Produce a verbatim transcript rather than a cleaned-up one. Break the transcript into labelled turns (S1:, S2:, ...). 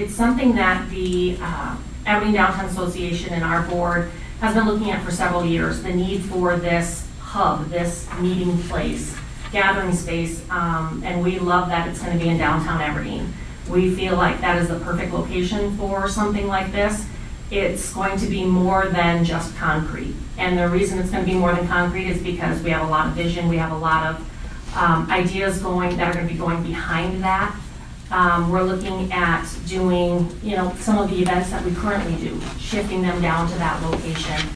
S1: it's something that the uh, Aberdeen Downtown Association and our board has been looking at for several years, the need for this hub, this meeting place, gathering space, um, and we love that it's going to be in downtown Aberdeen. We feel like that is the perfect location for something like this. It's going to be more than just concrete. And the reason it's going to be more than concrete is because we have a lot of vision, we have a lot of um, ideas going that are going to be going behind that. Um, we're looking at doing, you know, some of the events that we currently do, shifting them down to that location.